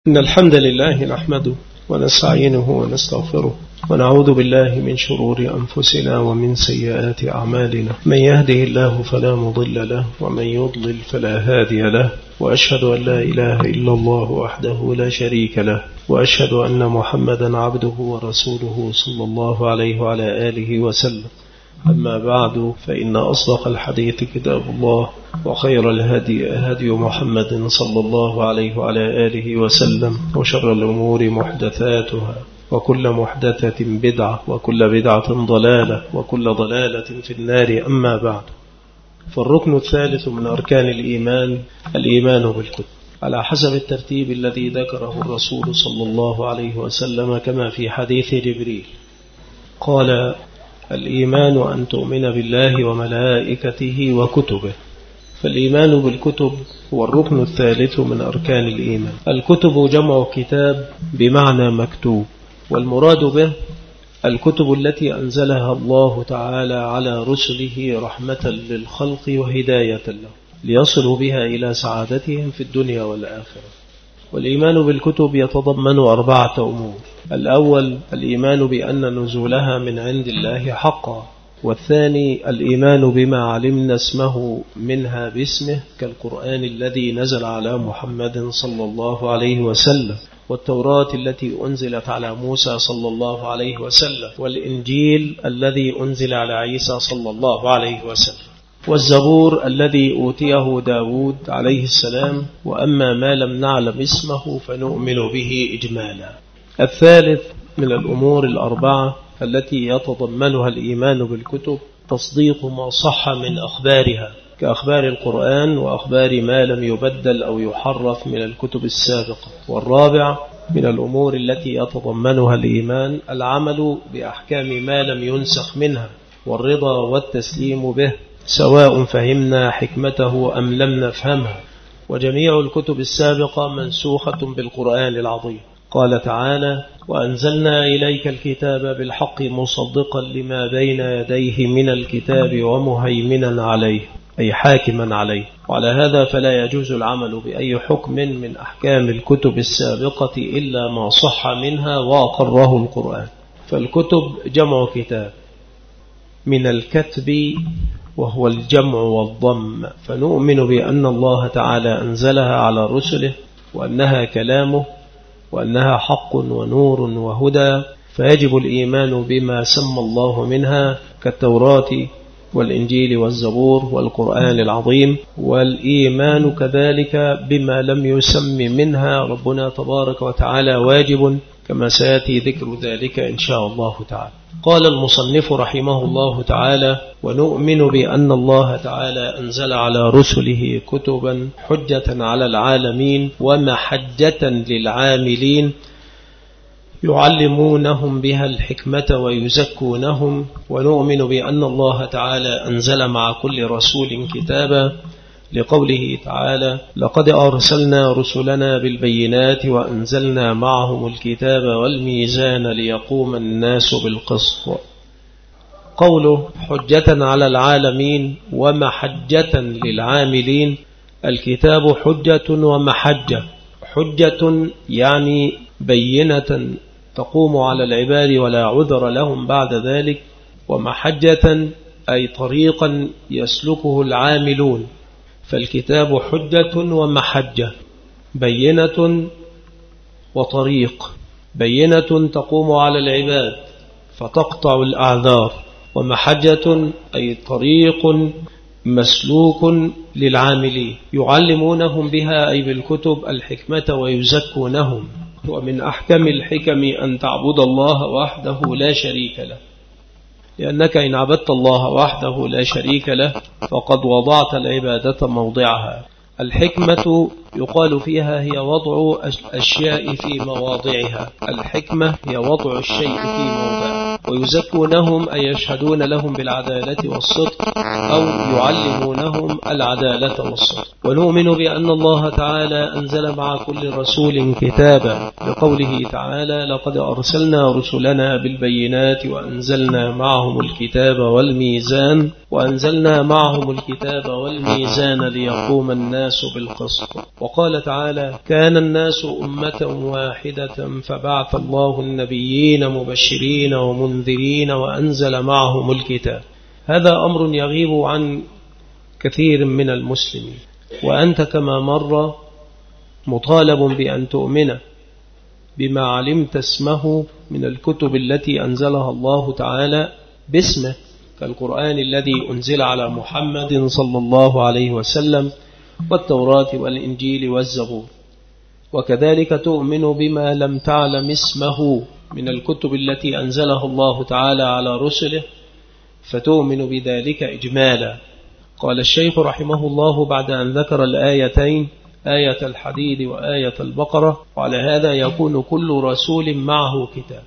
إن الحمد لله نحمده ونستعينه ونستغفره ونعوذ بالله من شرور أنفسنا ومن سيئات أعمالنا. من يهده الله فلا مضل له ومن يضلل فلا هادي له، وأشهد أن لا إله إلا الله وحده لا شريك له، وأشهد أن محمدا عبده ورسوله صلى الله عليه وعلى آله وسلم. أما بعد، فإن أصدق الحديث كتاب الله، وخير الهدي هدي محمد صلى الله عليه وعلى آله وسلم، وشر الأمور محدثاتها، وكل محدثة بدعة، وكل بدعة ضلالة، وكل ضلالة في النار. أما بعد، فالركن الثالث من أركان الإيمان بالكتب على حسب الترتيب الذي ذكره الرسول صلى الله عليه وسلم، كما في حديث جبريل قال: الإيمان أن تؤمن بالله وملائكته وكتبه. فالإيمان بالكتب هو الركن الثالث من أركان الإيمان. الكتب جمع كتاب بمعنى مكتوب، والمراد به الكتب التي أنزلها الله تعالى على رسله رحمة للخلق وهداية له، ليصلوا بها إلى سعادتهم في الدنيا والآخرة. والإيمان بالكتب يتضمن 4 أمور: الأول الإيمان بأن نزولها من عند الله حقا، والثاني الإيمان بما علمنا اسمه منها باسمه كالقرآن الذي نزل على محمد صلى الله عليه وسلم، والتوراة التي أنزلت على موسى صلى الله عليه وسلم، والإنجيل الذي أنزل على عيسى صلى الله عليه وسلم، والزبور الذي أوتيه داود عليه السلام، وأما ما لم نعلم اسمه فنؤمن به إجمالا. الثالث من الأمور 4 التي يتضمنها الإيمان بالكتب تصديق ما صح من أخبارها كأخبار القرآن وأخبار ما لم يبدل أو يحرف من الكتب السابقة. والرابع من الأمور التي يتضمنها الإيمان العمل بأحكام ما لم ينسخ منها، والرضا والتسليم به سواء فهمنا حكمته أم لم نفهمها. وجميع الكتب السابقة منسوخة بالقرآن العظيم. قال تعالى: وأنزلنا إليك الكتاب بالحق مصدقا لما بين يديه من الكتاب ومهيمنا عليه، أي حاكما عليه. وعلى هذا فلا يجوز العمل بأي حكم من أحكام الكتب السابقة إلا ما صح منها وأقره القرآن. فالكتب جمع كتاب من الكتب، وهو الجمع والضم. فنؤمن بأن الله تعالى أنزلها على رسله، وأنها كلامه، وأنها حق ونور وهدى، فيجب الإيمان بما سمى الله منها كالتوراة والإنجيل والزبور والقرآن العظيم، والإيمان كذلك بما لم يسم منها ربنا تبارك وتعالى واجب، كما سيأتي ذكر ذلك إن شاء الله تعالى. قال المصنف رحمه الله تعالى: ونؤمن بأن الله تعالى أنزل على رسله كتبا حجة على العالمين ومحجة للعاملين، يعلمونهم بها الحكمة ويزكونهم. ونؤمن بأن الله تعالى أنزل مع كل رسول كتابا، لقوله تعالى: لقد أرسلنا رسلنا بالبينات وأنزلنا معهم الكتاب والميزان ليقوم الناس بالقسط. قوله حجة على العالمين ومحجة للعاملين، الكتاب حجة ومحجة. حجة يعني بينة تقوم على العباد ولا عذر لهم بعد ذلك، ومحجة أي طريقا يسلكه العاملون. فالكتاب حجة ومحجة، بينة وطريق. بينة تقوم على العباد فتقطع الأعذار، ومحجة أي طريق مسلوك للعاملين، يعلمونهم بها أي بالكتب الحكمة ويزكونهم. ومن أحكم الحكم أن تعبد الله وحده لا شريك له، لأنك إن عبدت الله وحده لا شريك له فقد وضعت العبادة موضعها. الحكمة يقال فيها هي وضع الأشياء في مواضعها. الحكمة هي وضع الشيء في موضعه. ويزكونهم أي يشهدون لهم بالعدالة والصدق أو يعلمونهم العدالة والصدق. ونؤمن بأن الله تعالى أنزل مع كل رسول كتابا لقوله تعالى لقد أرسلنا رسلنا بالبينات وأنزلنا معهم الكتاب والميزان ليقوم الناس بالقسط. وقال تعالى كان الناس أمة واحدة فبعث الله النبيين مبشرين ومنذرين وأنزل معهم الكتاب. هذا أمر يغيب عن كثير من المسلمين، وأنت كما مر مطالب بأن تؤمن بما علمت اسمه من الكتب التي أنزلها الله تعالى باسمه، كالقرآن الذي أنزل على محمد صلى الله عليه وسلم والتوراة والإنجيل والزبور. وكذلك تؤمن بما لم تعلم اسمه من الكتب التي أنزلها الله تعالى على رسله، فتؤمن بذلك إجمالا. قال الشيخ رحمه الله بعد أن ذكر الآيتين، آية الحديد وآية البقرة: وعلى هذا يكون كل رسول معه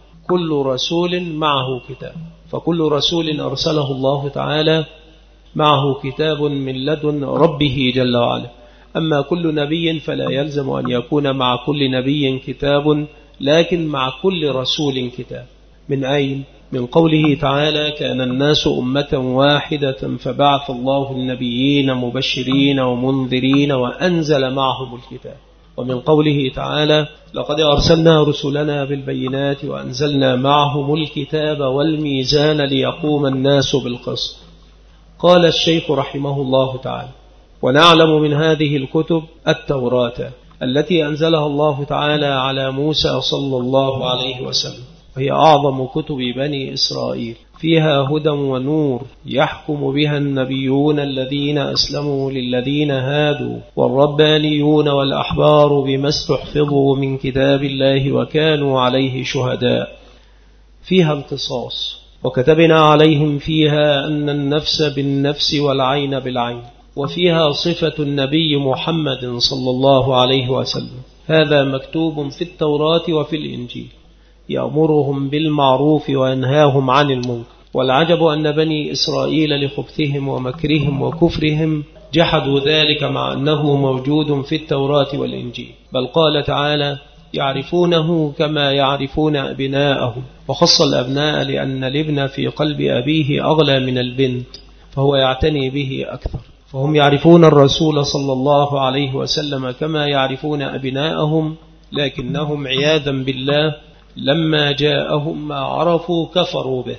كتاب، فكل رسول أرسله الله تعالى معه كتاب من لدن ربه جل وعلا. أما كل نبي فلا يلزم أن يكون مع كل نبي كتاب، لكن مع كل رسول كتاب. من أين؟ من قوله تعالى كان الناس أمة واحدة فبعث الله النبيين مبشرين ومنذرين وأنزل معهم الكتاب. ومن قوله تعالى لقد أرسلنا رسلنا بالبينات وأنزلنا معهم الكتاب والميزان ليقوم الناس بالقسط. قال الشيخ رحمه الله تعالى: ونعلم من هذه الكتب التوراة التي أنزلها الله تعالى على موسى صلى الله عليه وسلم، وهي أعظم كتب بني إسرائيل، فيها هدى ونور يحكم بها النبيون الذين أسلموا للذين هادوا والربانيون والأحبار بما استحفظوا من كتاب الله وكانوا عليه شهداء. فيها القصاص، وكتبنا عليهم فيها أن النفس بالنفس والعين بالعين. وفيها صفة النبي محمد صلى الله عليه وسلم، هذا مكتوب في التوراة وفي الإنجيل، يأمرهم بالمعروف وينهاهم عن المنكر. والعجب أن بني إسرائيل لخبثهم ومكرهم وكفرهم جحدوا ذلك مع أنه موجود في التوراة والإنجيل. بل قال تعالى يعرفونه كما يعرفون أبناءهم، وخص الأبناء لأن الابن في قلب أبيه أغلى من البنت، فهو يعتني به أكثر. فهم يعرفون الرسول صلى الله عليه وسلم كما يعرفون أبناءهم، لكنهم عياذا بالله لما جاءهم ما عرفوا كفروا به.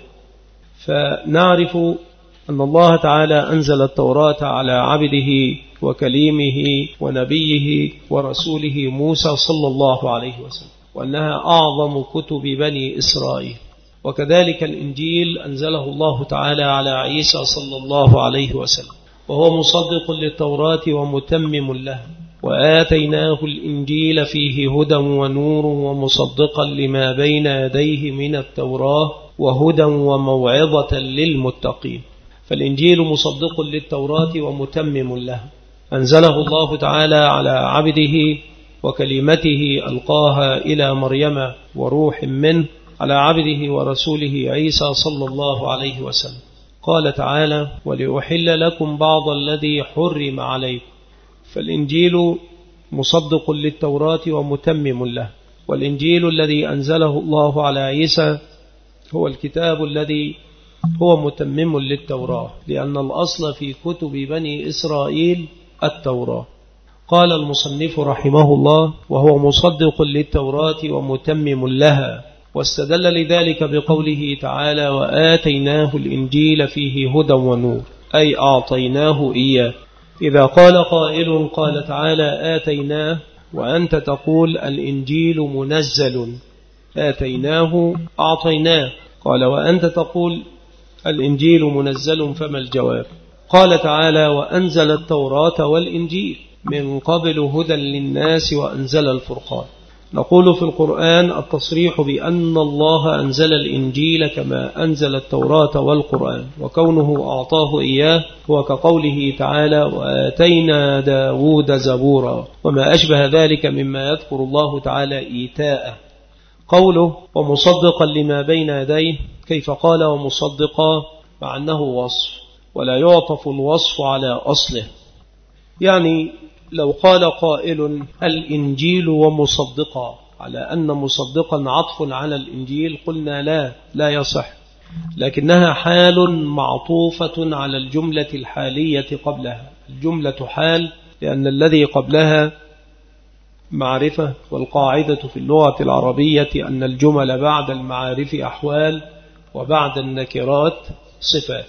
فنعرف أن الله تعالى أنزل التوراة على عبده وكليمه ونبيه ورسوله موسى صلى الله عليه وسلم، وأنها أعظم كتب بني إسرائيل. وكذلك الإنجيل أنزله الله تعالى على عيسى صلى الله عليه وسلم، وهو مصدق للتوراة ومتمم لها. وآتيناه الإنجيل فيه هدى ونور ومصدقا لما بين يديه من التوراة وهدى وموعظة للمتقين. فالإنجيل مصدق للتوراة ومتمم لها، أنزله الله تعالى على عبده وكلمته ألقاها إلى مريم وروح منه، على عبده ورسوله عيسى صلى الله عليه وسلم. قال تعالى ولأحل لكم بعض الذي حرم عليكم. فالإنجيل مصدق للتوراة ومتمم له. والإنجيل الذي أنزله الله على عيسى هو الكتاب الذي هو متمم للتوراة، لأن الأصل في كتب بني إسرائيل التوراة. قال المصنف رحمه الله وهو مصدق للتوراة ومتمم لها، واستدل لذلك بقوله تعالى وآتيناه الإنجيل فيه هدى ونور، أي أعطيناه إياه. إذا قال قائل قال تعالى آتيناه وأنت تقول الإنجيل منزل، آتيناه أعطيناه، قال وأنت تقول الإنجيل منزل، فما الجواب؟ قال تعالى وأنزل التوراة والإنجيل من قبل هدى للناس وأنزل الفرقان. نقول في القرآن التصريح بأن الله أنزل الإنجيل كما أنزل التوراة والقرآن، وكونه أعطاه إياه هو كقوله تعالى وآتينا داود زبورا، وما أشبه ذلك مما يذكر الله تعالى إيتاءه. قوله ومصدقا لما بين يديه، كيف قال ومصدقا مع أنه وصف ولا يعطف الوصف على أصله؟ يعني لو قال قائل الإنجيل ومصدقا على أن مصدقا عطف على الإنجيل، قلنا لا يصح، لكنها حال معطوفة على الجملة الحالية قبلها. الجملة حال لأن الذي قبلها معرفة، والقاعدة في اللغة العربية أن الجمل بعد المعارف أحوال وبعد النكرات صفات.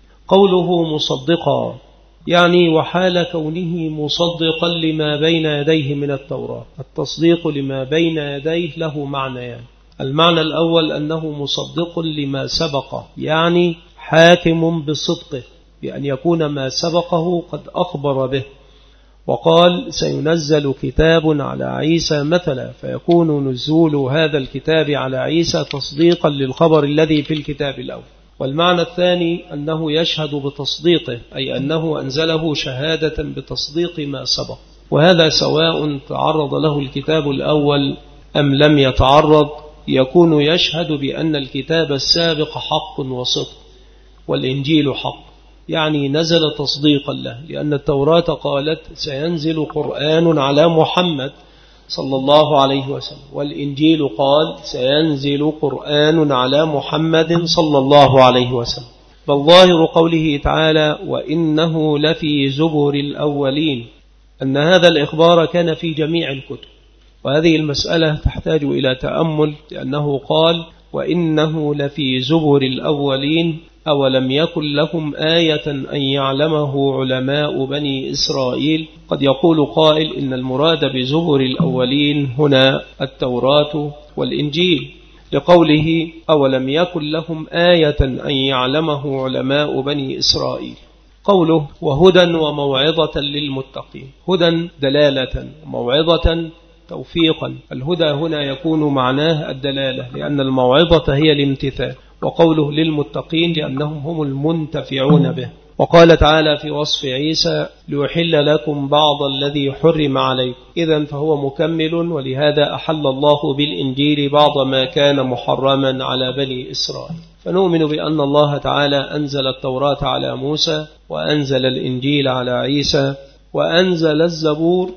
قوله مصدقا يعني وحال كونه مصدقا لما بين يديه من التوراة. التصديق لما بين يديه له معنيان. المعنى الأول أنه مصدق لما سبقه، يعني حاكم بصدقه بأن يكون ما سبقه قد أخبر به، وقال سينزل كتاب على عيسى مثلا، فيكون نزول هذا الكتاب على عيسى تصديقا للخبر الذي في الكتاب الأول. والمعنى الثاني أنه يشهد بتصديقه، أي أنه أنزله شهادة بتصديق ما سبق، وهذا سواء تعرض له الكتاب الأول أم لم يتعرض، يكون يشهد بأن الكتاب السابق حق وصدق والإنجيل حق، يعني نزل تصديقا له، لأن التوراة قالت سينزل قرآن على محمد صلى الله عليه وسلم، والإنجيل قال سينزل قرآن على محمد صلى الله عليه وسلم. فالظاهر قوله تعالى وإنه لفي زبر الأولين أن هذا الإخبار كان في جميع الكتب، وهذه المسألة تحتاج إلى تأمل، لأنه قال وإنه لفي زبر الأولين، أولم يكن لهم آية أن يعلمه علماء بني إسرائيل. قد يقول قائل إن المراد بزبر الأولين هنا التوراة والإنجيل، لقوله أولم يكن لهم آية أن يعلمه علماء بني إسرائيل. قوله وهدى وموعظة للمتقين، هدى دلالة وموعظة توفيقا. الهدى هنا يكون معناه الدلالة، لأن الموعظة هي الامتثال، وقوله للمتقين لأنهم هم المنتفعون به. وقال تعالى في وصف عيسى ليحل لكم بعض الذي حرم عليكم، إذن فهو مكمل، ولهذا أحل الله بالإنجيل بعض ما كان محرما على بني إسرائيل. فنؤمن بأن الله تعالى أنزل التوراة على موسى، وأنزل الإنجيل على عيسى، وأنزل الزبور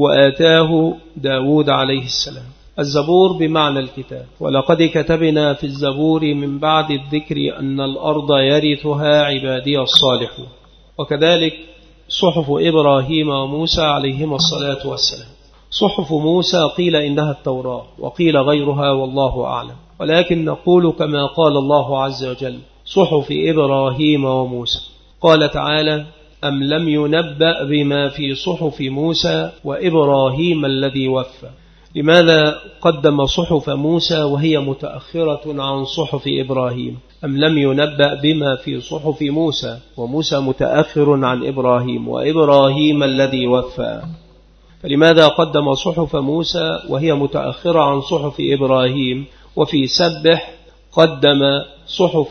وآتاه داود عليه السلام. الزبور بمعنى الكتاب، ولقد كتبنا في الزبور من بعد الذكر أن الأرض يرثها عبادي الصالحون. وكذلك صحف إبراهيم وموسى عليهما الصلاة والسلام. صحف موسى قيل إنها التوراة، وقيل غيرها والله أعلم، ولكن نقول كما قال الله عز وجل صحف إبراهيم وموسى. قال تعالى أم لم ينبأ بما في صحف موسى وإبراهيم الذي وفى. لماذا قدم صحف موسى وهي متأخرة عن صحف إبراهيم؟ أم لم ينبأ بما في صحف موسى، وموسى متأخر عن إبراهيم، وإبراهيم الذي وفى. فلماذا قدم صحف موسى وهي متأخرة عن صحف إبراهيم؟ وفي سبح قدم صحف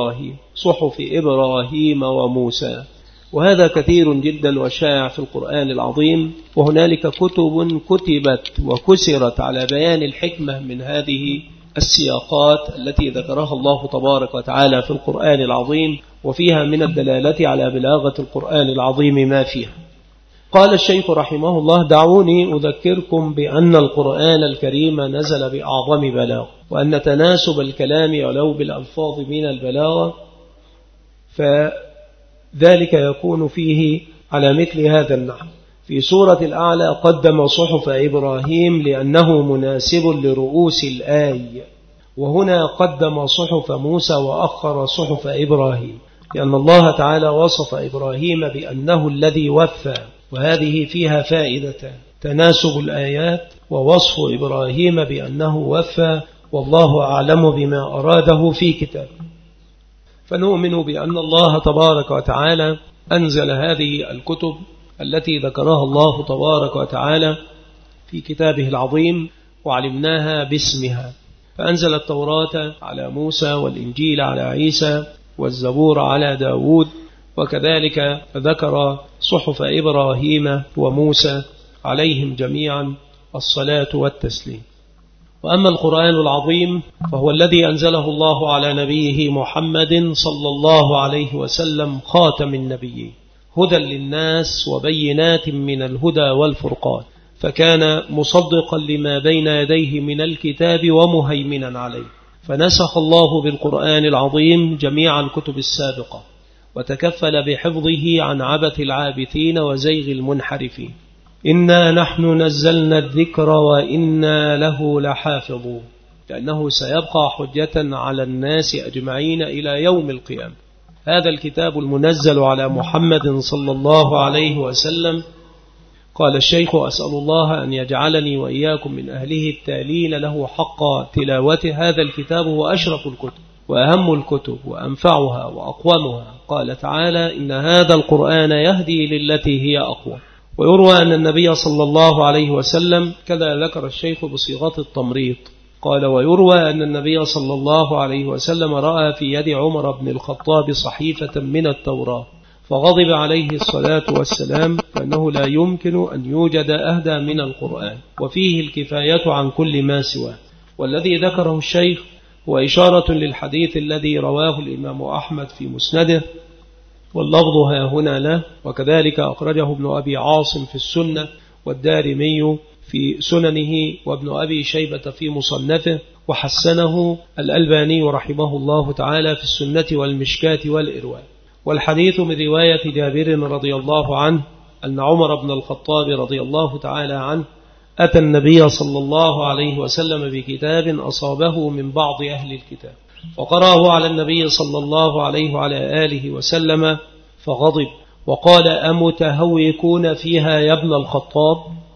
إبراهيم وموسى. وهذا كثير جدا وشائع في القرآن العظيم، وهنالك كتب كتبت وكسرت على بيان الحكمة من هذه السياقات التي ذكرها الله تبارك وتعالى في القرآن العظيم، وفيها من الدلالة على بلاغة القرآن العظيم ما فيها. قال الشيخ رحمه الله دعوني أذكركم بأن القرآن الكريم نزل بأعظم بلاغ، وأن تناسب الكلام ولو بالألفاظ من البلاغة ذلك يكون فيه على مثل هذا النحو. في سورة الأعلى قدم صحف إبراهيم لأنه مناسب لرؤوس الآية، وهنا قدم صحف موسى وأخر صحف إبراهيم، لأن الله تعالى وصف إبراهيم بأنه الذي وفى، وهذه فيها فائدة تناسب الآيات ووصف إبراهيم بأنه وفى، والله أعلم بما أراده في كتابه. فنؤمن بأن الله تبارك وتعالى أنزل هذه الكتب التي ذكرها الله تبارك وتعالى في كتابه العظيم وعلمناها باسمها. فأنزل التوراة على موسى، والإنجيل على عيسى، والزبور على داود، وكذلك ذكر صحف إبراهيم وموسى عليهم جميعا الصلاة والتسليم. وأما القرآن العظيم فهو الذي أنزله الله على نبيه محمد صلى الله عليه وسلم خاتم النبيين، هدى للناس وبينات من الهدى والفرقان، فكان مصدقا لما بين يديه من الكتاب ومهيمنا عليه، فنسخ الله بالقرآن العظيم جميع الكتب السابقة، وتكفل بحفظه عن عبث العابثين وزيغ المنحرفين. إنا نحن نزلنا الذكر وإنا له لحافظون، لأنه سيبقى حجة على الناس أجمعين إلى يوم القيامة. هذا الكتاب المنزل على محمد صلى الله عليه وسلم، قال الشيخ: أسأل الله أن يجعلني وإياكم من أهله التالين له حق تلاوته. هذا الكتاب هو أشرف الكتب وأهم الكتب وأنفعها وأقومها. قال تعالى: إن هذا القرآن يهدي للتي هي أقوى. ويروى أن النبي صلى الله عليه وسلم، كذا ذكر الشيخ بصيغة التمريض، قال: ويروى أن النبي صلى الله عليه وسلم رأى في يد عمر بن الخطاب صحيفة من التوراة فغضب عليه الصلاة والسلام، فأنه لا يمكن أن يوجد أهدى من القرآن، وفيه الكفاية عن كل ما سواه. والذي ذكره الشيخ هو إشارة للحديث الذي رواه الإمام أحمد في مسنده، واللفظ ها هنا له، وكذلك أخرجه ابن أبي عاصم في السنة، والدارمي في سننه، وابن أبي شيبة في مصنفه، وحسنه الألباني رحمه الله تعالى في السنة والمشكاة والإرواء. والحديث من رواية جابر رضي الله عنه أن عمر بن الخطاب رضي الله تعالى عنه أتى النبي صلى الله عليه وسلم بكتاب أصابه من بعض أهل الكتاب، فقرأه على النبي صلى الله عليه وعلى آله وسلم فغضب وقال: أمتهوكون فيها يا ابن الخطاب؟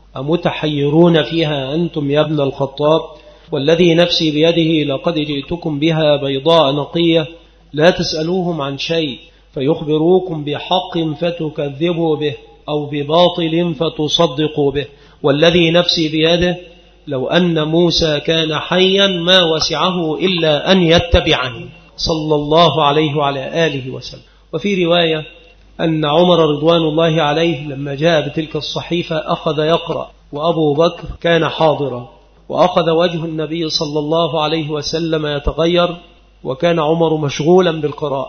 أمتحيرون فيها أنتم يا ابن الخطاب؟ والذي نفسي بيده لقد جئتكم بها بيضاء نقية، لا تسألوهم عن شيء فيخبروكم بحق فتكذبوا به، أو بباطل فتصدقوا به. والذي نفسي بيده لو أن موسى كان حيا ما وسعه إلا أن يتبعني، صلى الله عليه وعلى آله وسلم. وفي رواية أن عمر رضوان الله عليه لما جاء بتلك الصحيفة أخذ يقرأ، وأبو بكر كان حاضرا، وأخذ وجه النبي صلى الله عليه وسلم يتغير، وكان عمر مشغولا بالقراءة،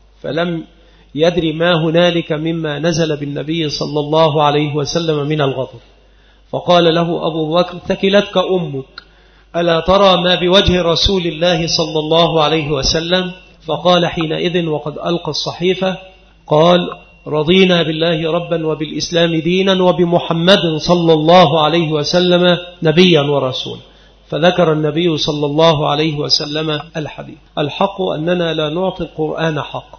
فلم يدري ما هنالك مما نزل بالنبي صلى الله عليه وسلم من الغضب. فقال له أبو بكر: ثكلتك أمك، ألا ترى ما بوجه رسول الله صلى الله عليه وسلم؟ فقال حينئذ وقد ألقى الصحيفة، قال: رضينا بالله ربا وبالإسلام دينا وبمحمد صلى الله عليه وسلم نبيا ورسولا. فذكر النبي صلى الله عليه وسلم الحديث. الحق أننا لا نعطي القرآن حق،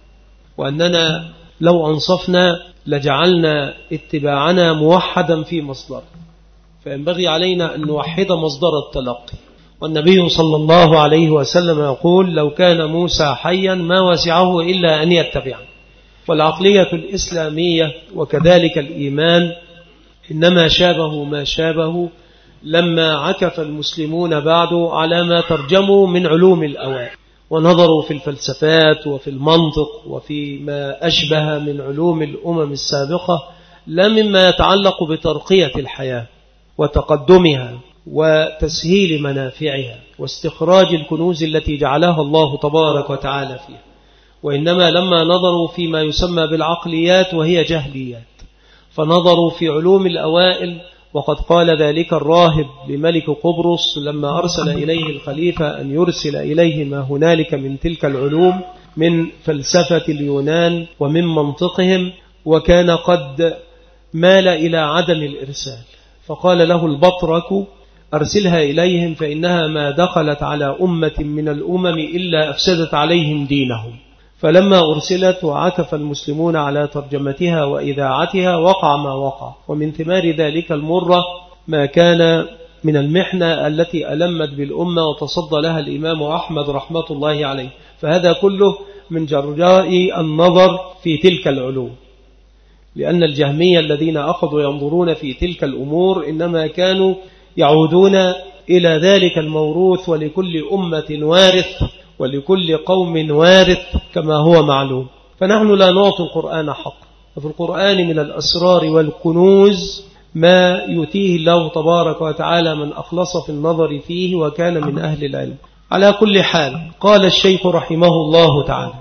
وأننا لو أنصفنا لجعلنا اتباعنا موحدا في مصدر، فينبغي علينا أن نوحد مصدر التلقي. والنبي صلى الله عليه وسلم يقول: لو كان موسى حيا ما وسعه إلا أن يتبعني. والعقلية الإسلامية وكذلك الإيمان إنما شابه ما شابه لما عكف المسلمون بعد على ما ترجموا من علوم الأوائل، ونظروا في الفلسفات وفي المنطق وفي ما أشبه من علوم الأمم السابقة، لا مما يتعلق بترقية الحياة وتقدمها وتسهيل منافعها واستخراج الكنوز التي جعلها الله تبارك وتعالى فيها، وإنما لما نظروا فيما يسمى بالعقليات وهي جهليات، فنظروا في علوم الأوائل. وقد قال ذلك الراهب لملك قبرص لما أرسل إليه الخليفة أن يرسل إليه ما هنالك من تلك العلوم من فلسفة اليونان ومن منطقهم، وكان قد مال إلى عدم الإرسال، فقال له البطرك: أرسلها إليهم، فإنها ما دخلت على أمة من الأمم إلا أفسدت عليهم دينهم. فلما أرسلت وعكف المسلمون على ترجمتها وإذاعتها وقع ما وقع، ومن ثمار ذلك المرة ما كان من المحنة التي ألمت بالأمة وتصدى لها الإمام أحمد رحمة الله عليه. فهذا كله من جراء النظر في تلك العلوم، لأن الجهمية الذين أخذوا ينظرون في تلك الأمور إنما كانوا يعودون إلى ذلك الموروث، ولكل أمة وارث ولكل قوم وارث كما هو معلوم. فنحن لا نعطي القرآن حق، وفي القرآن من الأسرار والكنوز ما يؤتيه الله تبارك وتعالى من أخلص في النظر فيه وكان من أهل العلم. على كل حال، قال الشيخ رحمه الله تعالى: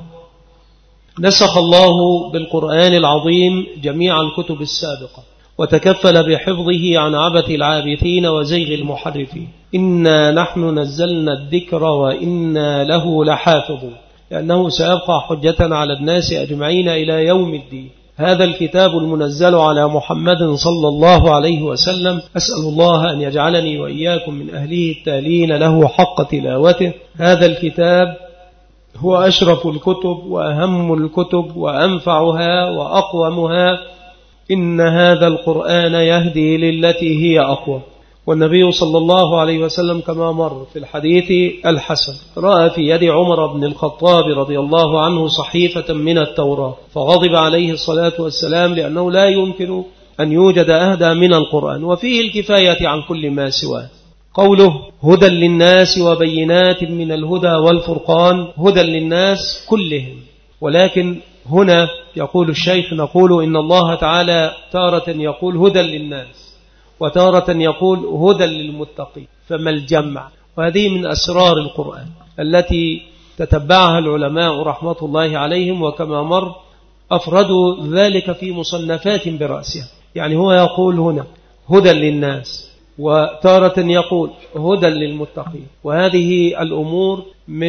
نسخ الله بالقرآن العظيم جميع الكتب السابقة وتكفل بحفظه عن عبث العابثين وزيغ المحرفين. إنا نحن نزلنا الذكر وإنا له لحافظون، لأنه سيبقى حجة على الناس أجمعين إلى يوم الدين. هذا الكتاب المنزل على محمد صلى الله عليه وسلم، أسأل الله أن يجعلني وإياكم من أهله التالين له حق تلاوته. هذا الكتاب هو أشرف الكتب وأهم الكتب وأنفعها وأقومها. إن هذا القرآن يهدي للتي هي أقوى. والنبي صلى الله عليه وسلم كما مر في الحديث الحسن رأى في يد عمر بن الخطاب رضي الله عنه صحيفة من التوراة، فغضب عليه الصلاة والسلام لأنه لا يمكن أن يوجد أهدى من القرآن، وفيه الكفاية عن كل ما سواه. قوله هدى للناس وبينات من الهدى والفرقان، هدى للناس كلهم. ولكن هنا يقول الشيخ نقول إن الله تعالى تارة يقول هدى للناس وتارة يقول هدى للمتقين، فما الجمع؟ وهذه من أسرار القرآن التي تتبعها العلماء رحمة الله عليهم، وكما مر أفردوا ذلك في مصنفات برأسها. يعني هو يقول هنا هدى للناس وتارة يقول هدى للمتقين، وهذه الأمور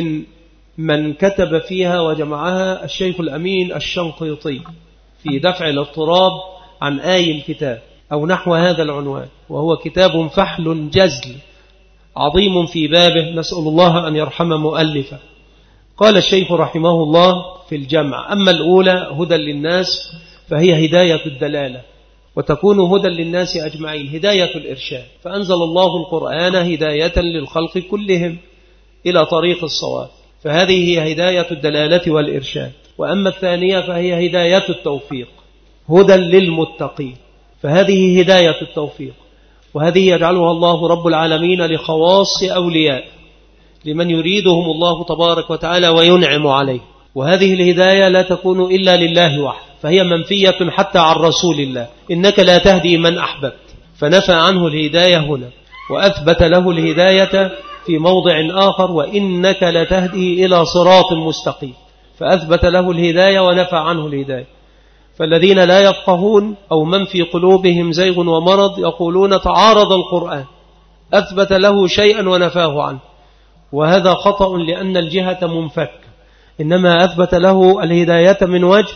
من كتب فيها وجمعها الشيخ الأمين الشنقيطي في دفع الاضطراب عن آي الكتاب أو نحو هذا العنوان، وهو كتاب فحل جزل عظيم في بابه، نسأل الله أن يرحم مؤلفه. قال الشيخ رحمه الله في الجمع: أما الأولى هدى للناس فهي هداية الدلالة، وتكون هدى للناس أجمعين هداية الإرشاد، فأنزل الله القرآن هداية للخلق كلهم إلى طريق الصواب، فهذه هي هداية الدلالة والإرشاد. وأما الثانية فهي هداية التوفيق، هدى للمتقين، فهذه هداية التوفيق، وهذه يجعلها الله رب العالمين لخواص أولياء، لمن يريدهم الله تبارك وتعالى وينعم عليه. وهذه الهداية لا تكون إلا لله وحده، فهي منفية حتى عن رسول الله: إنك لا تهدي من أحببت، فنفى عنه الهداية هنا، وأثبت له الهداية في موضع آخر: وإنك لتهدي إلى صراط مستقيم، فأثبت له الهداية ونفى عنه الهداية. فالذين لا يفقهون أو من في قلوبهم زيغ ومرض يقولون تعارض القرآن، أثبت له شيئا ونفاه عنه، وهذا خطأ لأن الجهة منفكة، إنما أثبت له الهداية من وجه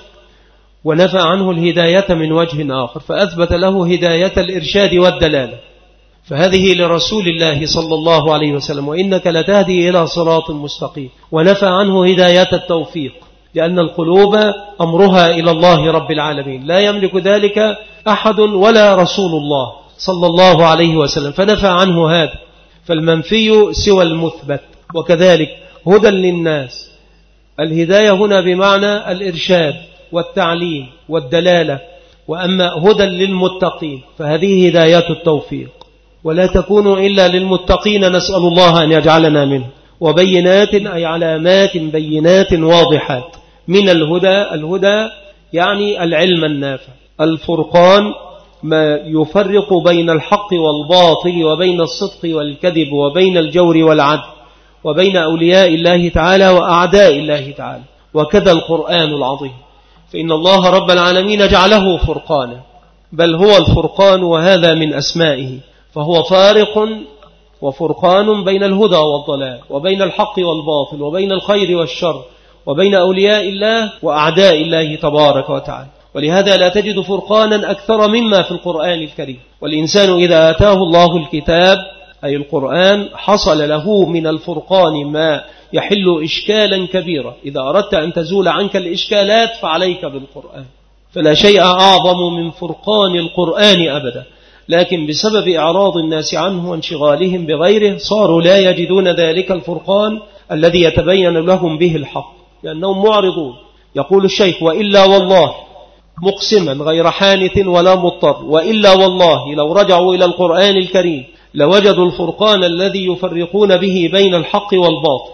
ونفى عنه الهداية من وجه آخر، فأثبت له هداية الإرشاد والدلالة، فهذه لرسول الله صلى الله عليه وسلم: وإنك لتهدي إلى صراط مستقيم، ونفى عنه هداية التوفيق، لأن القلوب أمرها إلى الله رب العالمين، لا يملك ذلك أحد ولا رسول الله صلى الله عليه وسلم، فنفى عنه هذا، فالمنفي سوى المثبت. وكذلك هدى للناس، الهداية هنا بمعنى الإرشاد والتعليم والدلالة. وأما هدى للمتقين فهذه هداية التوفيق، ولا تكون إلا للمتقين، نسأل الله أن يجعلنا منه. وبينات أي علامات بينات واضحات من الهدى، الهدى يعني العلم النافع. الفرقان ما يفرق بين الحق والباطل وبين الصدق والكذب وبين الجور والعدل وبين أولياء الله تعالى وأعداء الله تعالى. وكذا القرآن العظيم، فإن الله رب العالمين جعله فرقانا، بل هو الفرقان، وهذا من أسمائه، فهو فارق وفرقان بين الهدى والضلال، وبين الحق والباطل، وبين الخير والشر، وبين أولياء الله وأعداء الله تبارك وتعالى. ولهذا لا تجد فرقانا أكثر مما في القرآن الكريم. والإنسان إذا آتاه الله الكتاب أي القرآن حصل له من الفرقان ما يحل إشكالا كبيرا. إذا أردت أن تزول عنك الإشكالات فعليك بالقرآن، فلا شيء أعظم من فرقان القرآن أبدا. لكن بسبب إعراض الناس عنه وانشغالهم بغيره صاروا لا يجدون ذلك الفرقان الذي يتبين لهم به الحق، لأنهم معرضون. يقول الشيخ: وإلا والله، مقسما غير حانث ولا مضطر، وإلا والله لو رجعوا إلى القرآن الكريم لوجدوا الفرقان الذي يفرقون به بين الحق والباطل.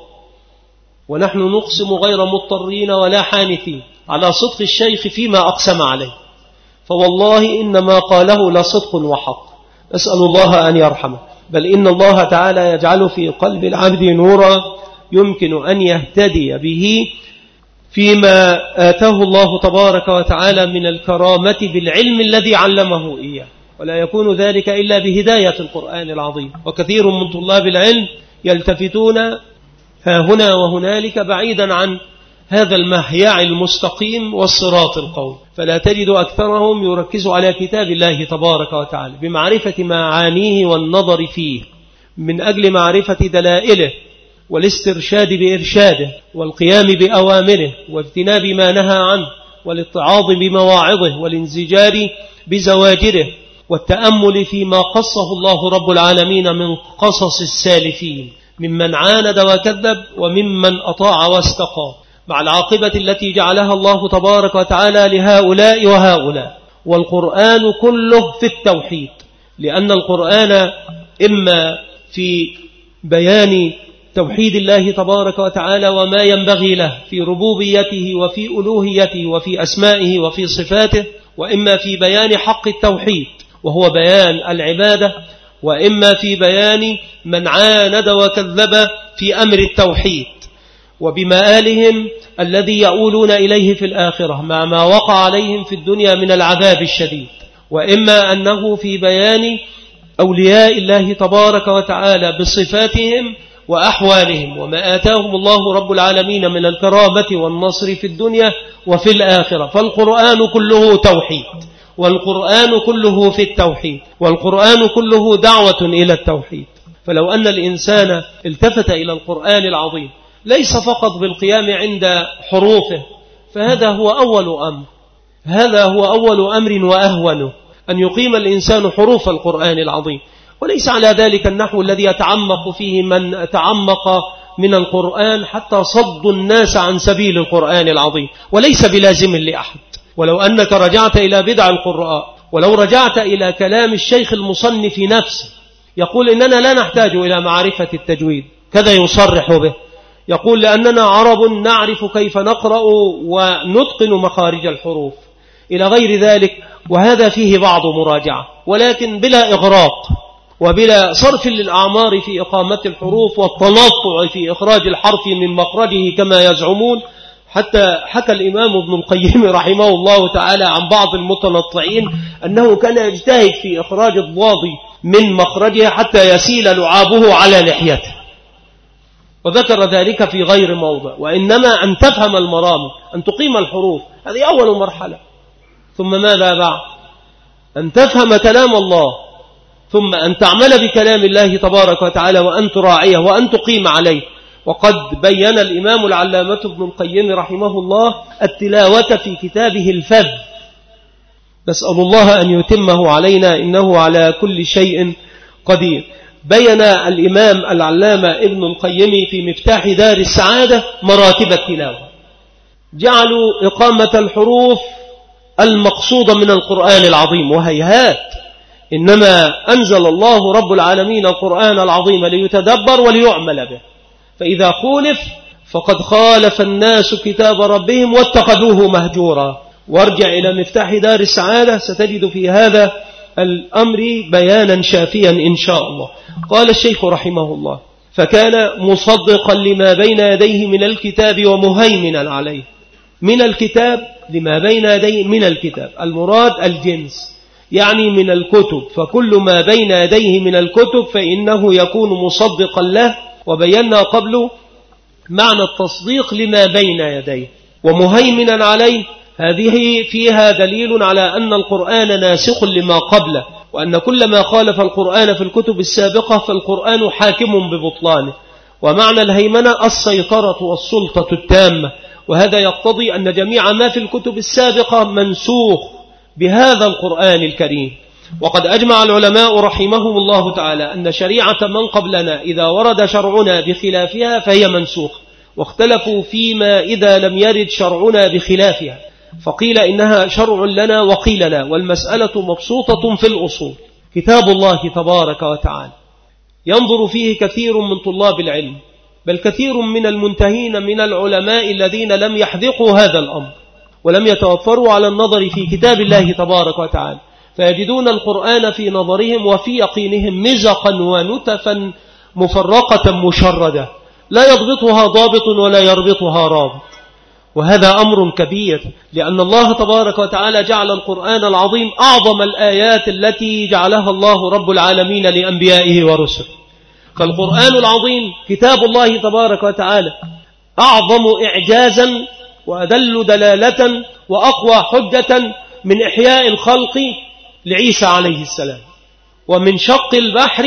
ونحن نقسم غير مضطرين ولا حانثين على صدق الشيخ فيما أقسم عليه، فوالله إنما قاله لصدق وحق. أسأل الله أن يرحمه، بل إن الله تعالى يجعل في قلب العبد نورا يمكن أن يهتدي به فيما آتاه الله تبارك وتعالى من الكرامة بالعلم الذي علمه إياه، ولا يكون ذلك إلا بهداية القرآن العظيم. وكثير من طلاب العلم يلتفتون هنا وهنالك بعيدا عن هذا المهيع المستقيم والصراط القوم، فلا تجد أكثرهم يركز على كتاب الله تبارك وتعالى بمعرفة معانيه والنظر فيه من أجل معرفة دلائله والاسترشاد بإرشاده والقيام بأوامره واجتناب ما نهى عنه والاتعاظ بمواعظه والانزجار بزواجره والتأمل فيما قصه الله رب العالمين من قصص السالفين ممن عاند وكذب وممن أطاع واستقام، مع العاقبة التي جعلها الله تبارك وتعالى لهؤلاء وهؤلاء. والقرآن كله في التوحيد، لأن القرآن إما في بيان توحيد الله تبارك وتعالى وما ينبغي له في ربوبيته وفي ألوهيته وفي أسمائه وفي صفاته، وإما في بيان حق التوحيد وهو بيان العبادة، وإما في بيان من عاند وكذب في أمر التوحيد وبمآلهم الذي يؤولون إليه في الآخرة مع ما وقع عليهم في الدنيا من العذاب الشديد، وإما أنه في بيان أولياء الله تبارك وتعالى بصفاتهم وأحوالهم وما آتاهم الله رب العالمين من الكرامة والنصر في الدنيا وفي الآخرة. فالقرآن كله توحيد، والقرآن كله في التوحيد، والقرآن كله دعوة إلى التوحيد. فلو أن الإنسان التفت إلى القرآن العظيم ليس فقط بالقيام عند حروفه، فهذا هو أول أمر، هذا هو أول أمر وأهونه، أن يقيم الإنسان حروف القرآن العظيم، وليس على ذلك النحو الذي يتعمق فيه من تعمق من القرآن حتى صد الناس عن سبيل القرآن العظيم، وليس بلازم لأحد. ولو أنك رجعت إلى بدع القراء، ولو رجعت إلى كلام الشيخ المصنف نفسه يقول إننا لا نحتاج إلى معرفة التجويد، كذا يصرح به، يقول لأننا عرب نعرف كيف نقرأ ونتقن مخارج الحروف إلى غير ذلك، وهذا فيه بعض مراجعة، ولكن بلا إغراق وبلا صرف للأعمار في إقامة الحروف والتنطع في إخراج الحرف من مخرجه كما يزعمون. حتى حكى الإمام ابن القيم رحمه الله تعالى عن بعض المتنطعين أنه كان يجتهد في إخراج الضاد من مخرجها حتى يسيل لعابه على لحيته، وذكر ذلك في غير موضع. وإنما أن تفهم المرامي، أن تقيم الحروف، هذه أول مرحلة. ثم ماذا بعد؟ أن تفهم كلام الله، ثم أن تعمل بكلام الله تبارك وتعالى وأن تراعيه وأن تقيم عليه. وقد بين الإمام العلامة ابن القيم رحمه الله التلاوة في كتابه الفذ، نسأل الله أن يتمه علينا إنه على كل شيء قدير. بين الإمام العلامة ابن القيم في مفتاح دار السعادة مراتب التلاوة، جعلوا إقامة الحروف المقصودة من القرآن العظيم، وهيهات، إنما أنزل الله رب العالمين القرآن العظيم ليتدبر وليعمل به، فإذا خولف فقد خالف الناس كتاب ربهم واتخذوه مهجورا. وارجع إلى مفتاح دار السعادة ستجد في هذا الأمر بيانا شافيا إن شاء الله. قال الشيخ رحمه الله: فكان مصدقا لما بين يديه من الكتاب ومهيمنا عليه. من الكتاب لما بين يديه من الكتاب، المراد الجنس، يعني من الكتب، فكل ما بين يديه من الكتب فإنه يكون مصدقا له. وبينا قبل معنى التصديق لما بين يديه. ومهيمنا عليه، هذه فيها دليل على أن القرآن ناسخ لما قبله، وأن كل ما خالف القرآن في الكتب السابقة فالقرآن حاكم ببطلانه. ومعنى الهيمنة السيطرة والسلطة التامة، وهذا يقتضي أن جميع ما في الكتب السابقة منسوخ بهذا القرآن الكريم. وقد أجمع العلماء رحمهم الله تعالى أن شريعة من قبلنا إذا ورد شرعنا بخلافها فهي منسوخ، واختلفوا فيما إذا لم يرد شرعنا بخلافها، فقيل إنها شرع لنا وقيل لا، والمسألة مبسوطة في الأصول. كتاب الله تبارك وتعالى ينظر فيه كثير من طلاب العلم، بل كثير من المنتهين من العلماء الذين لم يحذقوا هذا الأمر، ولم يتوفروا على النظر في كتاب الله تبارك وتعالى، فيجدون القرآن في نظرهم وفي يقينهم مزقا ونتفا مفرقة مشردة لا يضبطها ضابط ولا يربطها رابط. وهذا أمر كبير، لأن الله تبارك وتعالى جعل القرآن العظيم أعظم الآيات التي جعلها الله رب العالمين لأنبيائه ورسله. فالقرآن العظيم كتاب الله تبارك وتعالى أعظم إعجازا وأدل دلالة وأقوى حجة من إحياء الخلق لعيسى عليه السلام، ومن شق البحر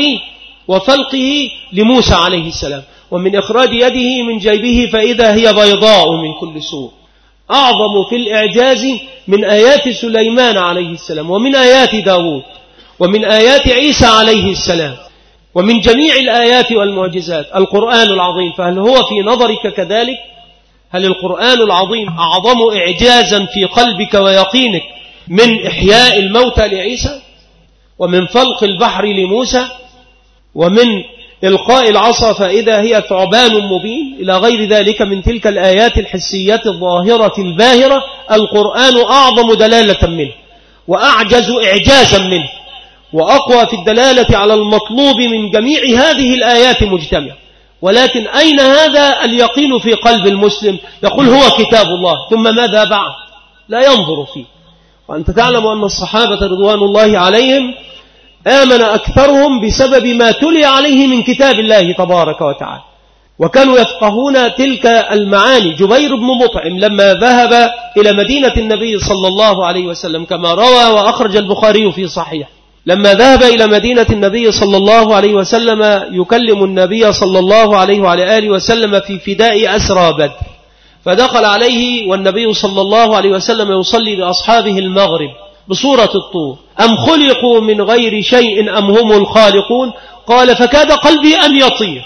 وفلقه لموسى عليه السلام، ومن إخراج يده من جيبه فإذا هي بيضاء من كل سوء. أعظم في الإعجاز من آيات سليمان عليه السلام، ومن آيات داود، ومن آيات عيسى عليه السلام، ومن جميع الآيات والمعجزات القرآن العظيم. فهل هو في نظرك كذلك؟ هل القرآن العظيم أعظم إعجازا في قلبك ويقينك من إحياء الموتى لعيسى، ومن فلق البحر لموسى، ومن إلقاء العصا فإذا هي ثعبان مبين، إلى غير ذلك من تلك الآيات الحسيات الظاهرة الباهرة؟ القرآن أعظم دلالة منه، وأعجز إعجازا منه، وأقوى في الدلالة على المطلوب من جميع هذه الآيات مجتمع. ولكن أين هذا اليقين في قلب المسلم؟ يقول هو كتاب الله، ثم ماذا بعد؟ لا ينظر فيه. وأنت تعلم أن الصحابة رضوان الله عليهم آمن أكثرهم بسبب ما تلي عليه من كتاب الله تبارك وتعالى، وكانوا يفقهون تلك المعاني. جبير بن مطعم لما ذهب إلى مدينة النبي صلى الله عليه وسلم كما روى وأخرج البخاري في صحيح، لما ذهب إلى مدينة النبي صلى الله عليه وسلم يكلم النبي صلى الله عليه وعلى آله وسلم في فداء أسرى بدر، فدخل عليه والنبي صلى الله عليه وسلم يصلي بأصحابه المغرب بصورة الطور: أم خلقوا من غير شيء أم هم الخالقون؟ قال: فكاد قلبي أن يطير.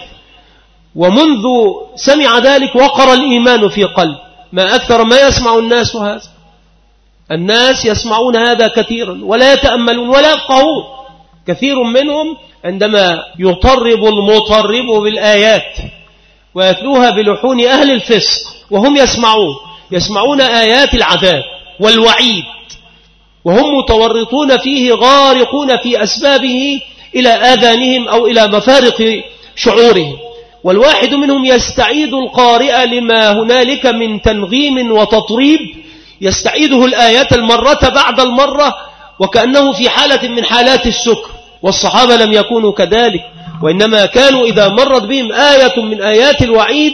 ومنذ سمع ذلك وقر الإيمان في قلب. ما أكثر ما يسمع الناس هذا، الناس يسمعون هذا كثيرا ولا يتأملون ولا يفقهون. كثير منهم عندما يطرب المطرب بالآيات ويتلوها بلحون أهل الفسق وهم يسمعون آيات العذاب والوعيد، وهم متورطون فيه غارقون في أسبابه إلى آذانهم أو إلى مفارق شعورهم. والواحد منهم يستعيد القارئ لما هنالك من تنغيم وتطريب، يستعيده الآيات المرة بعد المرة وكأنه في حالة من حالات السكر. والصحابة لم يكونوا كذلك، وإنما كانوا إذا مرت بهم آية من آيات الوعيد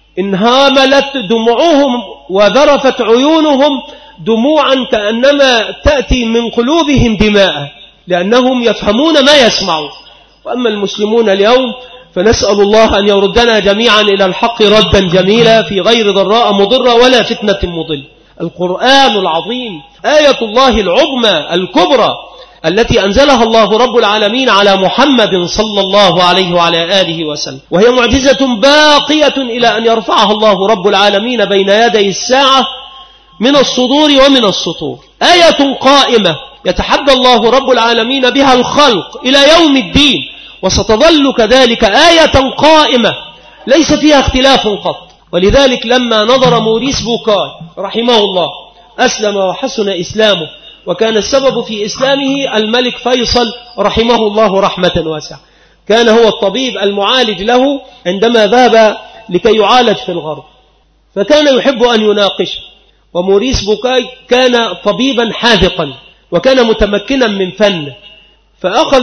انهاملت دموعهم وذرفت عيونهم دموعا كأنما تأتي من قلوبهم دماء، لأنهم يفهمون ما يسمعون. وأما المسلمون اليوم فنسأل الله أن يردنا جميعا إلى الحق ردا جميلا في غير ضراء مضرة ولا فتنة مضل. القرآن العظيم آية الله العظمى الكبرى التي أنزلها الله رب العالمين على محمد صلى الله عليه وعلى آله وسلم، وهي معجزة باقية إلى أن يرفعها الله رب العالمين بين يدي الساعة من الصدور ومن السطور. آية قائمة يتحدى الله رب العالمين بها الخلق إلى يوم الدين، وستظل كذلك آية قائمة ليس فيها اختلاف قط. ولذلك لما نظر موريس بوكاي رحمه الله أسلم وحسن إسلامه، وكان السبب في إسلامه الملك فيصل رحمه الله رحمة واسعة، كان هو الطبيب المعالج له عندما ذهب لكي يعالج في الغرب، فكان يحب أن يناقش. وموريس بوكاي كان طبيبا حاذقا وكان متمكنا من فن، فأخذ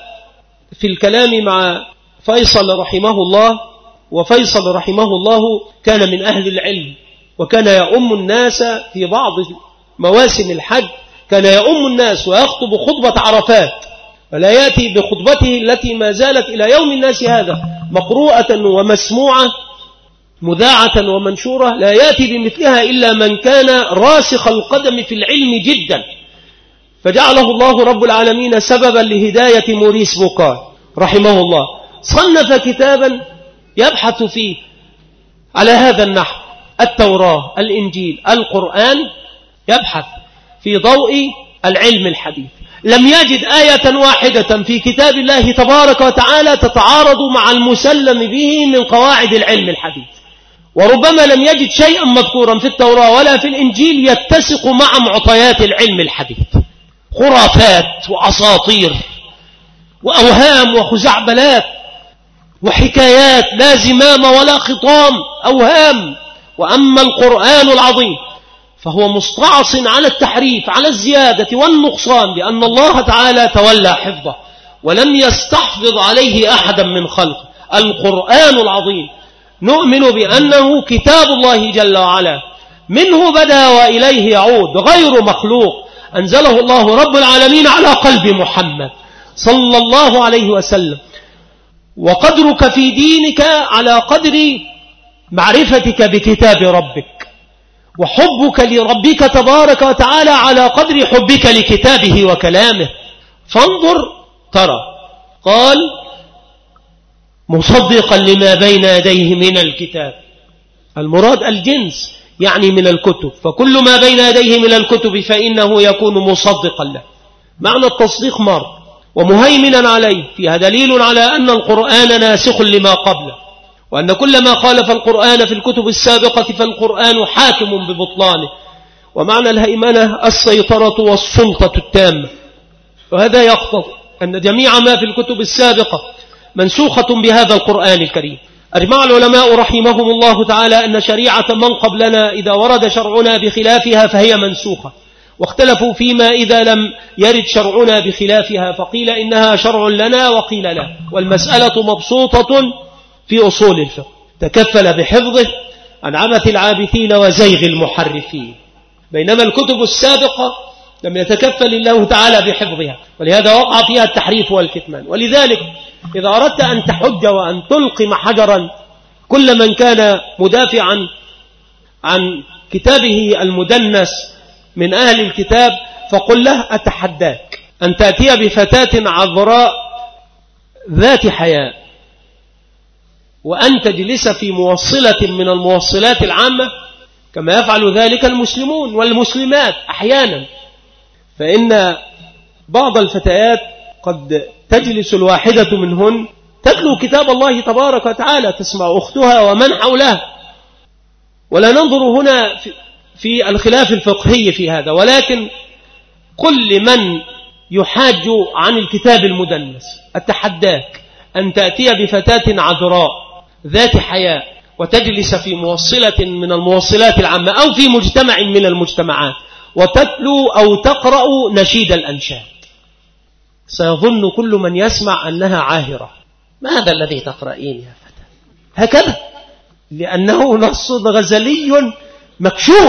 في الكلام مع فيصل رحمه الله. وفيصل رحمه الله كان من أهل العلم، وكان يؤم الناس في بعض مواسم الحج، كان يؤم الناس ويخطب خطبة عرفات، ولا يأتي بخطبته التي ما زالت إلى يوم الناس هذا مقروءة ومسموعة مذاعة ومنشورة، لا يأتي بمثلها إلا من كان راسخ القدم في العلم جدا، فجعله الله رب العالمين سببا لهداية موريس بوكاي رحمه الله. صنف كتابا يبحث فيه على هذا النحو: التوراة، الإنجيل، القرآن، يبحث في ضوء العلم الحديث. لم يجد آية واحدة في كتاب الله تبارك وتعالى تتعارض مع المسلم به من قواعد العلم الحديث، وربما لم يجد شيئا مذكورا في التوراة ولا في الإنجيل يتسق مع معطيات العلم الحديث، خرافات وأساطير وأوهام وخزعبلات وحكايات لا زمام ولا خطام، أوهام. وأما القرآن العظيم فهو مستعص على التحريف، على الزيادة والنقصان، لأن الله تعالى تولى حفظه ولم يستحفظ عليه أحدا من خلقه. القرآن العظيم نؤمن بأنه كتاب الله جل وعلا، منه بدأ وإليه يعود، غير مخلوق، أنزله الله رب العالمين على قلب محمد صلى الله عليه وسلم. وقدرك في دينك على قدر معرفتك بكتاب ربك، وحبك لربك تبارك وتعالى على قدر حبك لكتابه وكلامه. فانظر ترى، قال مصدقا لما بين يديه من الكتاب، المراد الجنس يعني من الكتب، فكل ما بين يديه من الكتب فإنه يكون مصدقا له. معنى التصديق مر ومهيمنا عليه، فيها دليل على أن القرآن ناسخ لما قبله، وأن كل ما خالف القرآن في الكتب السابقة فالقرآن حاكم ببطلانه. ومعنى الهيمنة السيطرة والسلطة التامة، وهذا يقتضي أن جميع ما في الكتب السابقة منسوخة بهذا القرآن الكريم. أجمع العلماء رحمهم الله تعالى أن شريعة من قبلنا إذا ورد شرعنا بخلافها فهي منسوخة، واختلفوا فيما إذا لم يرد شرعنا بخلافها، فقيل إنها شرع لنا وقيل لا. والمسألة مبسوطة في أصول الفقه، تكفل بحفظه عن عبث العابثين وزيغ المحرفين، بينما الكتب السابقة لم يتكفل الله تعالى بحفظها، ولهذا وقع فيها التحريف والكتمان. ولذلك إذا أردت أن تحج وأن تلقم حجرا كل من كان مدافعا عن كتابه المدنس من أهل الكتاب، فقل له أتحداك أن تأتي بفتاة عذراء ذات حياء وأن تجلس في موصلة من الموصلات العامة كما يفعل ذلك المسلمون والمسلمات أحيانا. فإن بعض الفتيات قد تجلس الواحدة منهن تتلو كتاب الله تبارك وتعالى، تسمع أختها ومن حولها. ولا ننظر هنا في الخلاف الفقهي في هذا، ولكن كل من يحاج عن الكتاب المدنس أتحداك أن تأتي بفتاة عذراء ذات حياء وتجلس في موصلة من الموصلات العامة أو في مجتمع من المجتمعات وتتلو أو تقرأ نشيد الأنشاد، سيظن كل من يسمع أنها عاهرة. ماذا الذي تقرأين يا فتى؟ هكذا، لأنه نص غزلي مكشوف،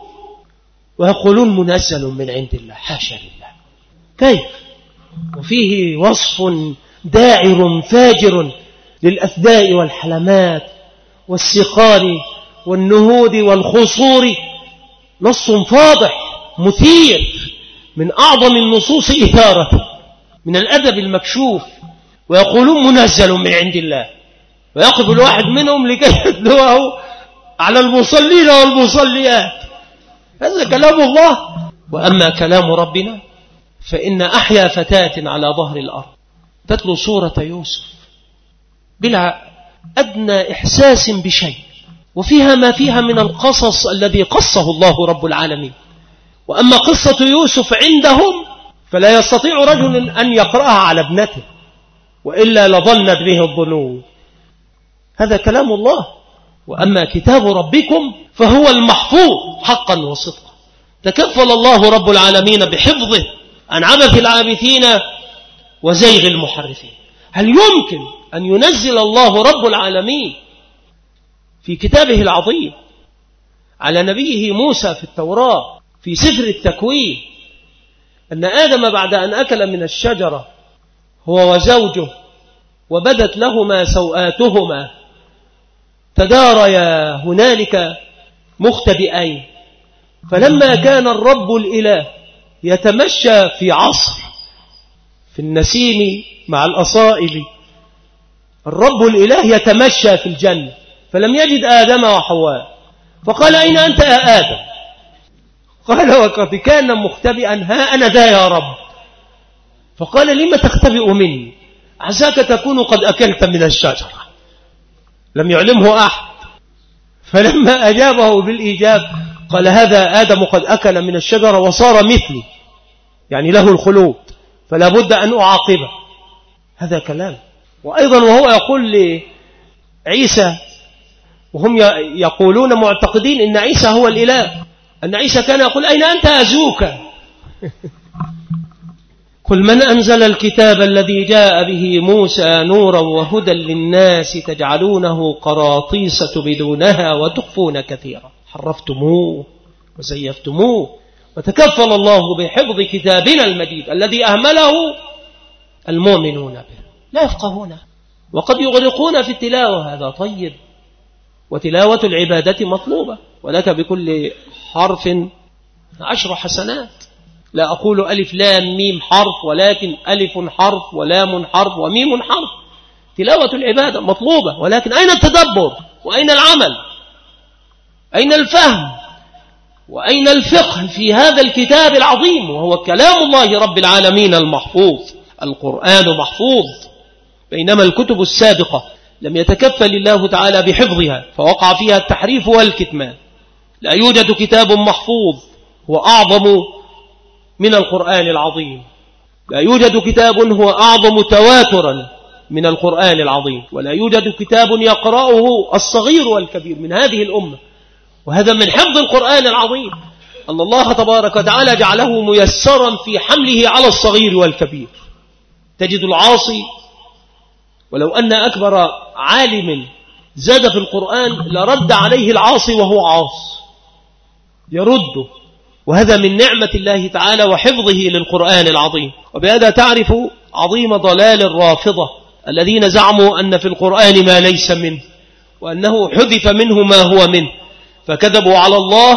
ويقولون منزل من عند الله. حاشا لله، كيف؟ وفيه وصف داعر فاجر للأثداء والحلمات والسقار والنهود والخصور، نص فاضح مثير من أعظم النصوص إثارة من الأدب المكشوف، ويقولون منزل من عند الله، ويقف الواحد منهم لكي يتلوه على المصلين والمصليات. هذا كلام الله. وأما كلام ربنا فإن أحيا فتاة على ظهر الأرض تتلو سورة يوسف بلا أدنى إحساس بشيء، وفيها ما فيها من القصص الذي قصه الله رب العالمين. وأما قصة يوسف عندهم فلا يستطيع رجل أن يقرأها على ابنته، وإلا لظنت به الظنون. هذا كلام الله. وأما كتاب ربكم فهو المحفوظ حقا وصدقا، تكفل الله رب العالمين بحفظه عن عبث العابثين وزيغ المحرفين. هل يمكن أن ينزل الله رب العالمين في كتابه العظيم على نبيه موسى في التوراة في سفر التكوين أن آدم بعد أن أكل من الشجرة هو وزوجه وبدت لهما سوآتهما تداريا هنالك مختبئين، فلما كان الرب الإله يتمشى في عصر في النسيم مع الأصائل، الرب الإله يتمشى في الجنة فلم يجد آدم وحواء، فقال أين أنت يا آدم؟ قال وقد كان مختبئا ها أنا ذا يا رب. فقال لما تختبئ مني؟ عساك تكون قد أكلت من الشجرة. لم يعلمه أحد. فلما أجابه بالإيجاب قال هذا آدم قد أكل من الشجرة وصار مثلي، يعني له الخلود، فلا بد أن أعاقبه. هذا كلام. وأيضا وهو يقول لعيسى، وهم يقولون معتقدين إن عيسى هو الإله، أن عيسى كان يقول أين أنت أزوك؟ قل من أنزل الكتاب الذي جاء به موسى نورا وهدى للناس تجعلونه قراطيس تبدونها وتخفون كثيرا، حرفتموه وزيفتموه، وتكفل الله بحفظ كتابنا المجيد الذي أهمله المؤمنون به لا يفقهونه وقد يغرقون في التلاوة. هذا طيب، وتلاوة العبادة مطلوبة، ولك بكل حرف 10 حسنات. لا أقول ألف لام ميم حرف، ولكن ألف حرف ولام حرف وميم حرف. تلاوة العبادة مطلوبة، ولكن أين التدبر؟ وأين العمل؟ أين الفهم؟ وأين الفقه في هذا الكتاب العظيم وهو كلام الله رب العالمين المحفوظ؟ القرآن محفوظ، بينما الكتب السابقة لم يتكفل الله تعالى بحفظها، فوقع فيها التحريف والكتمان. لا يوجد كتاب محفوظ هو أعظم من القرآن العظيم، لا يوجد كتاب هو أعظم تواترا من القرآن العظيم، ولا يوجد كتاب يقرأه الصغير والكبير من هذه الأمة. وهذا من حفظ القرآن العظيم، أن الله تبارك وتعالى جعله ميسرا في حمله على الصغير والكبير. تجد العاصي ولو أن أكبر عالم زاد في القرآن لرد عليه العاصي وهو عاص، يرده، وهذا من نعمة الله تعالى وحفظه للقرآن العظيم. وبهذا تعرف عظيم ضلال الرافضة الذين زعموا أن في القرآن ما ليس منه، وأنه حذف منه ما هو منه، فكذبوا على الله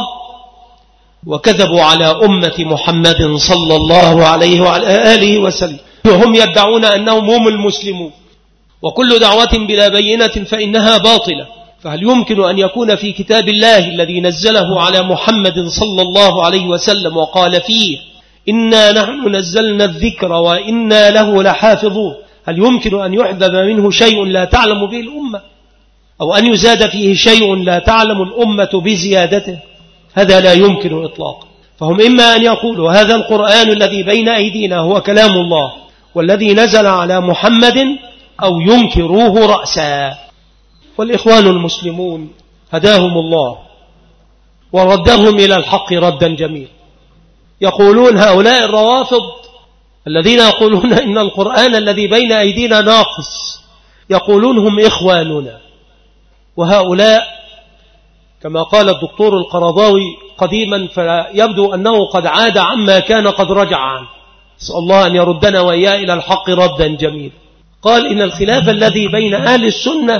وكذبوا على أمة محمد صلى الله عليه وعلى آله وسلم. وهم يدعون أنهم هم المسلمون، وكل دعوة بلا بينة فإنها باطلة. فهل يمكن أن يكون في كتاب الله الذي نزله على محمد صلى الله عليه وسلم وقال فيه إنا نحن نزلنا الذكر وإنا له لحافظون، هل يمكن أن يحذف منه شيء لا تعلم به الأمة، أو أن يزاد فيه شيء لا تعلم الأمة بزيادته؟ هذا لا يمكن إطلاقا. فهم إما أن يقولوا هذا القرآن الذي بين أيدينا هو كلام الله والذي نزل على محمد، أو ينكروه رأسا. والإخوان المسلمون هداهم الله وردهم إلى الحق ردا جميل. يقولون هؤلاء الروافض الذين يقولون إن القرآن الذي بين أيدينا ناقص، يقولون هم إخواننا. وهؤلاء كما قال الدكتور القرضاوي قديما، فيبدو أنه قد عاد عما كان قد رجع عنه، نسأل الله أن يردنا وإياه إلى الحق ردا جميل. قال إن الخلاف الذي بين أهل السنة،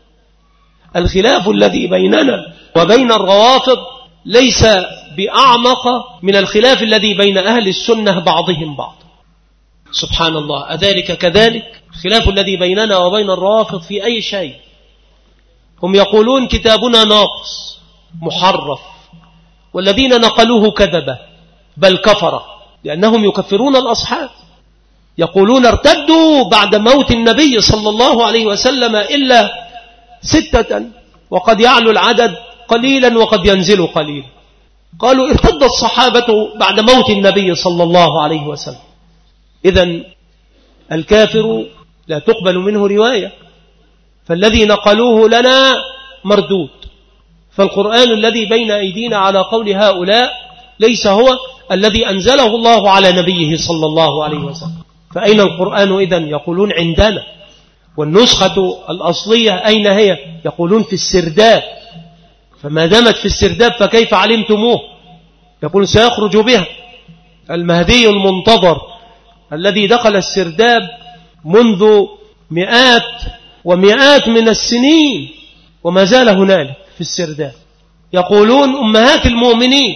الخلاف الذي بيننا وبين الروافض ليس بأعمق من الخلاف الذي بين أهل السنة بعضهم بعض. سبحان الله، أذلك كذلك؟ الخلاف الذي بيننا وبين الروافض في أي شيء؟ هم يقولون كتابنا ناقص محرف، والذين نقلوه كذبة بل كفر، لأنهم يكفرون الأصحاب. يقولون ارتدوا بعد موت النبي صلى الله عليه وسلم إلا 6، وقد يعلو العدد قليلا وقد ينزل قليلا. قالوا ارتد الصحابة بعد موت النبي صلى الله عليه وسلم. إذن الكافر لا تقبل منه رواية، فالذي نقلوه لنا مردود. فالقرآن الذي بين أيدينا على قول هؤلاء ليس هو الذي أنزله الله على نبيه صلى الله عليه وسلم. فأين القرآن إذن؟ يقولون عندنا. والنسخة الأصلية أين هي؟ يقولون في السرداب. فما دامت في السرداب فكيف علمتموه؟ يقول سيخرج بها المهدي المنتظر الذي دخل السرداب منذ مئات ومئات من السنين وما زال هنالك في السرداب. يقولون أمهات المؤمنين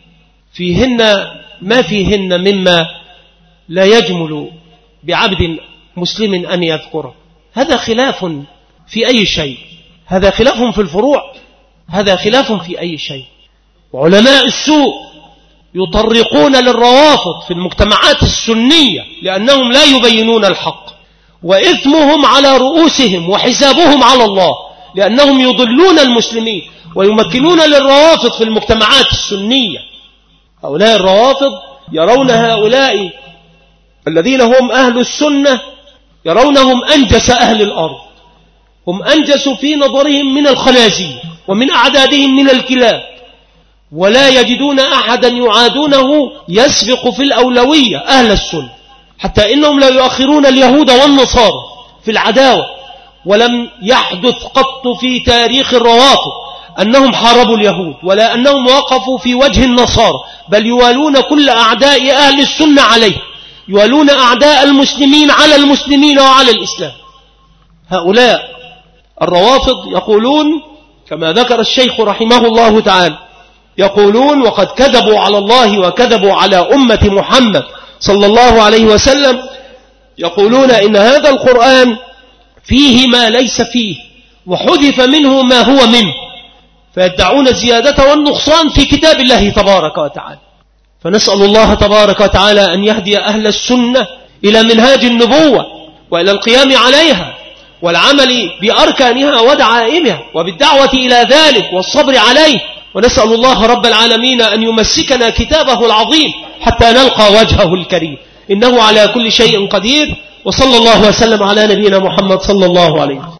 فيهن ما فيهن مما لا يجمل بعبد مسلم أن يذكره. هذا خلاف في أي شيء، هذا خلاف في الفروع، هذا خلاف في أي شيء. وعلماء السوء يطرقون للروافض في المجتمعات السنية لأنهم لا يبينون الحق، وإثمهم على رؤوسهم وحسابهم على الله، لأنهم يضلون المسلمين ويمكنون للروافض في المجتمعات السنية. هؤلاء الروافض يرون هؤلاء الذين هم أهل السنة يرونهم أنجس أهل الأرض، هم أنجس في نظرهم من الخنازير ومن أعدادهم من الكلاب، ولا يجدون أحدا يعادونه يسبق في الأولوية أهل السنة، حتى إنهم لا يؤخرون اليهود والنصارى في العداوة. ولم يحدث قط في تاريخ الروافض أنهم حاربوا اليهود ولا أنهم وقفوا في وجه النصارى، بل يوالون كل أعداء أهل السنة عليه، يوالون أعداء المسلمين على المسلمين وعلى الإسلام. هؤلاء الروافض يقولون كما ذكر الشيخ رحمه الله تعالى، يقولون وقد كذبوا على الله وكذبوا على أمة محمد صلى الله عليه وسلم، يقولون إن هذا القرآن فيه ما ليس فيه وحذف منه ما هو منه، فيدعون الزيادة والنقصان في كتاب الله تبارك وتعالى. فنسأل الله تبارك وتعالى أن يهدي أهل السنة إلى منهاج النبوة وإلى القيام عليها والعمل بأركانها ودعائمها وبالدعوة إلى ذلك والصبر عليه. ونسأل الله رب العالمين أن يمسكنا كتابه العظيم حتى نلقى وجهه الكريم، إنه على كل شيء قدير. وصلى الله وسلم على نبينا محمد صلى الله عليه وسلم.